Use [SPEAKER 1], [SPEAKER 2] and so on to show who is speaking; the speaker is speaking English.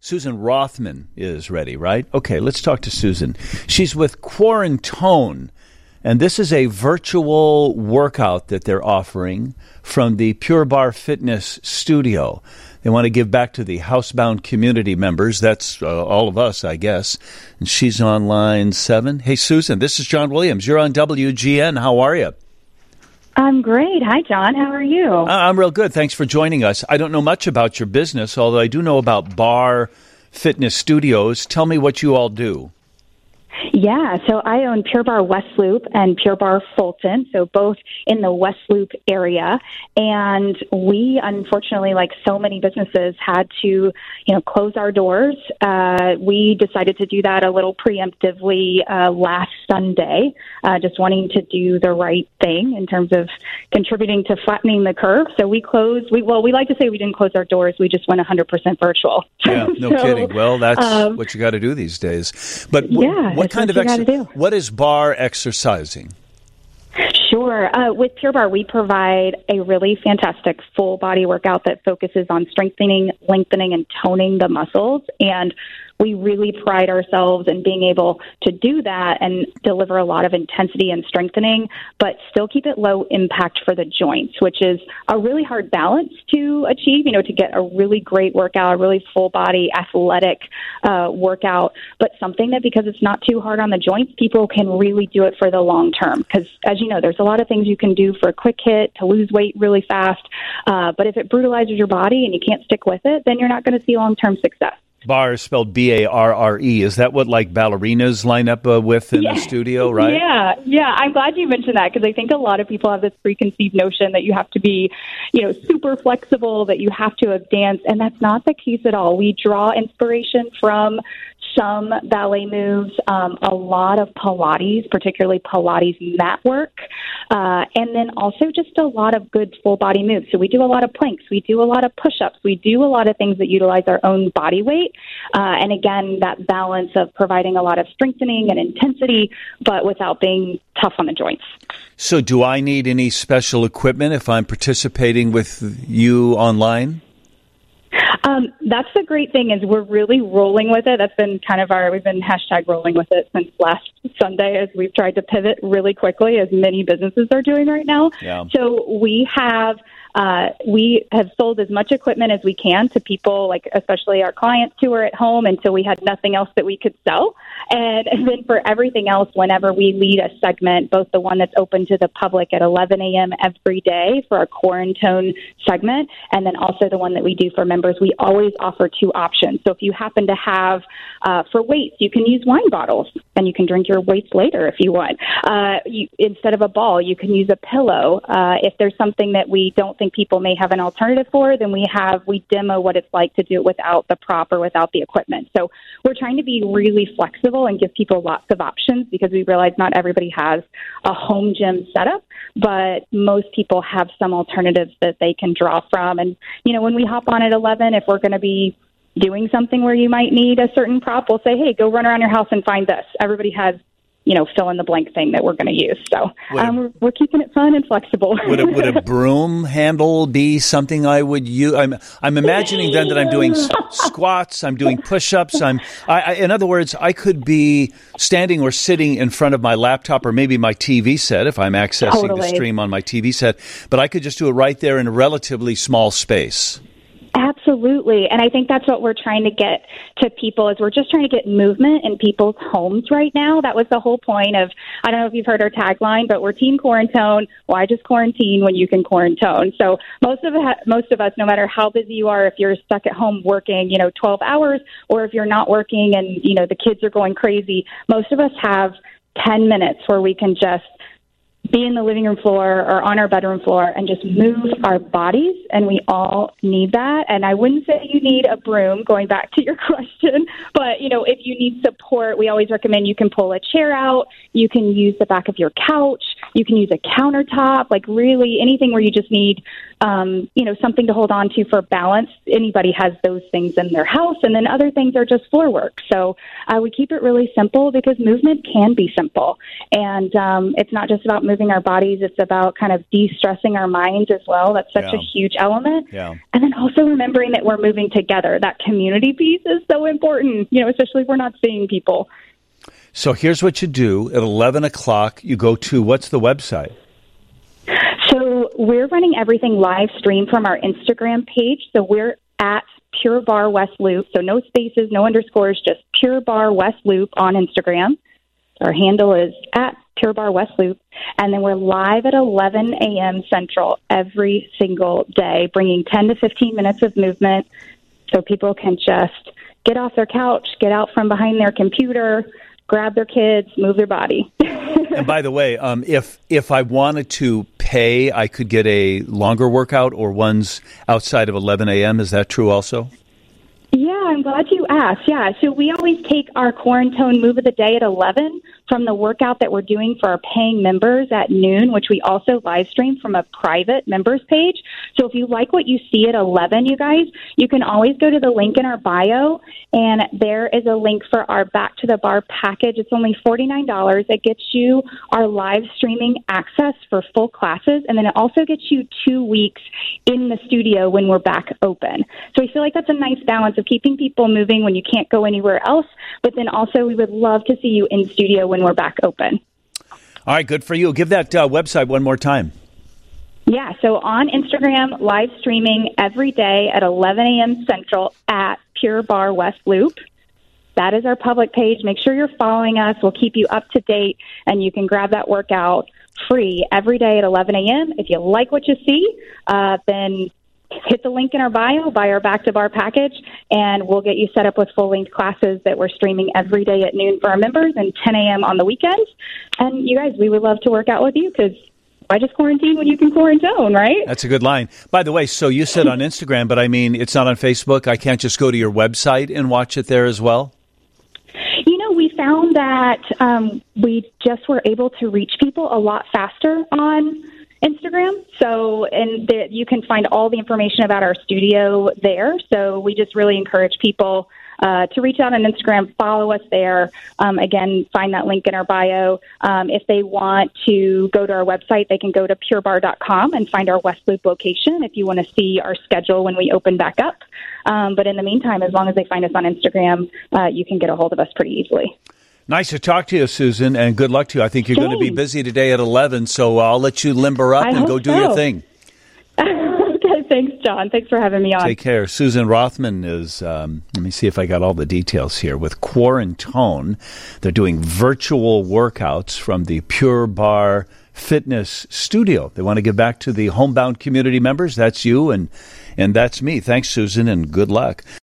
[SPEAKER 1] Susan Rothman is ready, right? Okay, let's talk to Susan. She's with Quarantone, and this is a virtual workout that they're offering from the Pure Barre Fitness Studio. They want to give back to the housebound community members. That's all of us, I guess. And she's on line 7. Hey, Susan, this is John Williams. You're on WGN. How are you?
[SPEAKER 2] I'm great. Hi, John. How are you?
[SPEAKER 1] I'm real good. Thanks for joining us. I don't know much about your business, although I do know about Barre Fitness Studios. Tell me what you all do.
[SPEAKER 2] Yeah, so I own Pure Barre West Loop and Pure Barre Fulton, so both in the West Loop area. And we, unfortunately, like so many businesses, had to, close our doors. We decided to do that a little preemptively last Sunday, just wanting to do the right thing in terms of contributing to flattening the curve. So we closed. We like to say we didn't close our doors. We just went 100% virtual.
[SPEAKER 1] Yeah, no kidding. Well, that's what you got to do these days. But what kind of what is Barre exercising?
[SPEAKER 2] Sure. With Pure Barre, we provide a really fantastic full body workout that focuses on strengthening, lengthening, and toning the muscles. And we really pride ourselves in being able to do that and deliver a lot of intensity and strengthening, but still keep it low impact for the joints, which is a really hard balance to achieve, to get a really great workout, a really full body athletic workout, but something that, because it's not too hard on the joints, people can really do it for the long term. Because as you know, there's a lot of things you can do for a quick hit to lose weight really fast. But if it brutalizes your body and you can't stick with it, then you're not going to see long-term success.
[SPEAKER 1] Barre is spelled B-A-R-R-E. Is that what ballerinas line up with in the studio, right?
[SPEAKER 2] Yeah. I'm glad you mentioned that, because I think a lot of people have this preconceived notion that you have to be, super flexible, that you have to have danced, and that's not the case at all. We draw inspiration from some ballet moves, a lot of Pilates, particularly Pilates mat work, and then also just a lot of good full body moves. So we do a lot of planks, we do a lot of push-ups, we do a lot of things that utilize our own body weight. And again, that balance of providing a lot of strengthening and intensity, but without being tough on the joints.
[SPEAKER 1] So do I need any special equipment if I'm participating with you online?
[SPEAKER 2] That's the great thing, is we're really rolling with it. That's been kind of we've been hashtag rolling with it since last Sunday, as we've tried to pivot really quickly, as many businesses are doing right now. Yeah. So we have sold as much equipment as we can to people, like especially our clients who are at home, until we had nothing else that we could sell. And then for everything else, whenever we lead a segment, both the one that's open to the public at 11 a.m. every day for our Quarantone segment, and then also the one that we do for members, we always offer 2 options. So if you happen to have, for weights, you can use wine bottles, and you can drink your weights later if you want. Instead of a ball, you can use a pillow. If there's something that we don't think people may have an alternative for, then we demo what it's like to do it without the prop or without the equipment. So we're trying to be really flexible and give people lots of options, because we realize not everybody has a home gym setup, but most people have some alternatives that they can draw from. And, when we hop on at 11, if we're going to be doing something where you might need a certain prop, we'll say, hey, go run around your house and find this. Everybody has fill in the blank thing that we're going to use. So we're keeping it fun and flexible.
[SPEAKER 1] Would a broom handle be something I would use? I'm imagining then that I'm doing squats, I'm doing push-ups. In other words, I could be standing or sitting in front of my laptop or maybe my TV set if I'm accessing the stream on my TV set, but I could just do it right there in a relatively small space.
[SPEAKER 2] Absolutely. And I think that's what we're trying to get to people, is we're just trying to get movement in people's homes right now. That was the whole point of, I don't know if you've heard our tagline, but we're Team Quarantone. Why just quarantine when you can quarantone? So most of us, no matter how busy you are, if you're stuck at home working, 12 hours, or if you're not working and, the kids are going crazy, most of us have 10 minutes where we can just be in the living room floor or on our bedroom floor and just move our bodies, and we all need that. And I wouldn't say you need a broom, going back to your question, but, if you need support, we always recommend you can pull a chair out, you can use the back of your couch, you can use a countertop, like really anything where you just need something to hold on to for balance. Anybody has those things in their house, and then other things are just floor work. So we keep it really simple because movement can be simple. And it's not just about moving our bodies. It's about kind of de-stressing our minds as well. That's such a huge element.
[SPEAKER 1] Yeah.
[SPEAKER 2] And then also remembering that we're moving together. That community piece is so important, especially if we're not seeing people.
[SPEAKER 1] So here's what you do. At 11 o'clock, you go to, what's the website?
[SPEAKER 2] So we're running everything live stream from our Instagram page. So we're at Pure Barre West Loop. So no spaces, no underscores, just Pure Barre West Loop on Instagram. Our handle is at Pure Barre West Loop. And then we're live at 11 a.m. Central every single day, bringing 10 to 15 minutes of movement so people can just get off their couch, get out from behind their computer, grab their kids, move their body.
[SPEAKER 1] And by the way, if I wanted to pay, I could get a longer workout or ones outside of 11 a.m. Is that true also?
[SPEAKER 2] Yeah, I'm glad you asked. Yeah, so we always take our Quarantone Move of the Day at 11 from the workout that we're doing for our paying members at noon, which we also live stream from a private members page. So if you like what you see at 11, you guys, you can always go to the link in our bio, and there is a link for our Back to the Bar package. It's only $49. It gets you our live streaming access for full classes, and then it also gets you 2 weeks in the studio when we're back open. So I feel like that's a nice balance of keeping people moving when you can't go anywhere else, but then also we would love to see you in studio when we're back open.
[SPEAKER 1] All right, good for you. Give that website one more time.
[SPEAKER 2] Yeah, so on Instagram, live streaming every day at 11 a.m. Central at Pure Barre West Loop. That is our public page. Make sure you're following us. We'll keep you up to date, and you can grab that workout free every day at 11 a.m. If you like what you see, then hit the link in our bio, buy our Back to Bar package, and we'll get you set up with full-length classes that we're streaming every day at noon for our members and 10 a.m. on the weekends. And you guys, we would love to work out with you because why just quarantine when you can quarantine, right?
[SPEAKER 1] That's a good line. By the way, so you said on Instagram, but I mean, it's not on Facebook. I can't just go to your website and watch it there as well?
[SPEAKER 2] We found that we just were able to reach people a lot faster on Instagram. So, and you can find all the information about our studio there. So we just really encourage people to reach out on Instagram, follow us there. Again, find that link in our bio. If they want to go to our website, they can go to purebarre.com and find our West Loop location if you want to see our schedule when we open back up. But in the meantime, as long as they find us on Instagram, you can get a hold of us pretty easily.
[SPEAKER 1] Nice to talk to you, Susan, and good luck to you. I think you're going to be busy today at 11, so I'll let you limber up and go do your thing.
[SPEAKER 2] Okay, thanks, John. Thanks for having me on.
[SPEAKER 1] Take care. Susan Rothman is, let me see if I got all the details here, with Quarantone. They're doing virtual workouts from the Pure Barre Fitness Studio. They want to give back to the homebound community members. That's you, and that's me. Thanks, Susan, and good luck.